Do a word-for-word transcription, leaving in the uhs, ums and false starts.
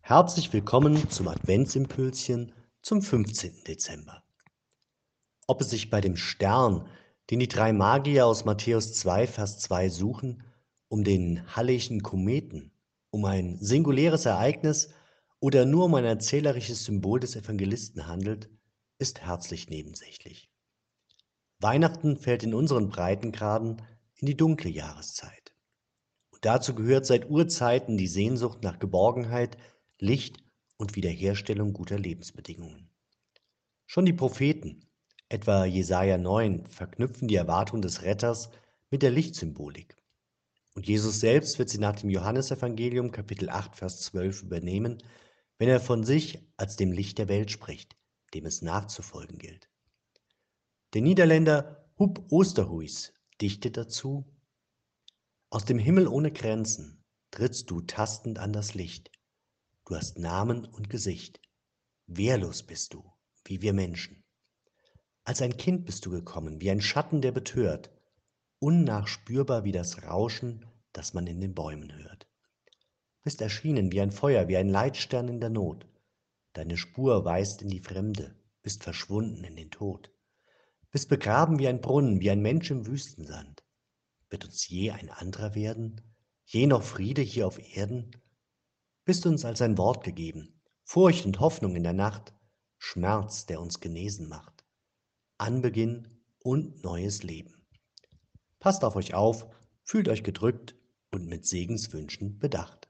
Herzlich willkommen zum Adventsimpulschen zum fünfzehnten Dezember. Ob es sich bei dem Stern, den die drei Magier aus Matthäus zwei, Vers zwei suchen, um den Hallischen Kometen, um ein singuläres Ereignis oder nur um ein erzählerisches Symbol des Evangelisten handelt, ist herzlich nebensächlich. Weihnachten fällt in unseren Breitengraden in die dunkle Jahreszeit. Und dazu gehört seit Urzeiten die Sehnsucht nach Geborgenheit, Licht und Wiederherstellung guter Lebensbedingungen. Schon die Propheten, etwa Jesaja neun, verknüpfen die Erwartung des Retters mit der Lichtsymbolik. Und Jesus selbst wird sie nach dem Johannesevangelium Kapitel acht, Vers zwölf übernehmen, wenn er von sich als dem Licht der Welt spricht, dem es nachzufolgen gilt. Der Niederländer Huub Oosterhuis dichtet dazu: Aus dem Himmel ohne Grenzen trittst du tastend an das Licht. Du hast Namen und Gesicht. Wehrlos bist du, wie wir Menschen. Als ein Kind bist du gekommen, wie ein Schatten, der betört, unnachspürbar wie das Rauschen, das man in den Bäumen hört. Bist erschienen wie ein Feuer, wie ein Leitstern in der Not. Deine Spur weist in die Fremde, bist verschwunden in den Tod. Bist begraben wie ein Brunnen, wie ein Mensch im Wüstensand. Wird uns je ein anderer werden? Je noch Friede hier auf Erden? Bist uns als ein Wort gegeben, Furcht und Hoffnung in der Nacht, Schmerz, der uns genesen macht, Anbeginn und neues Leben. Passt auf euch auf, fühlt euch gedrückt und mit Segenswünschen bedacht.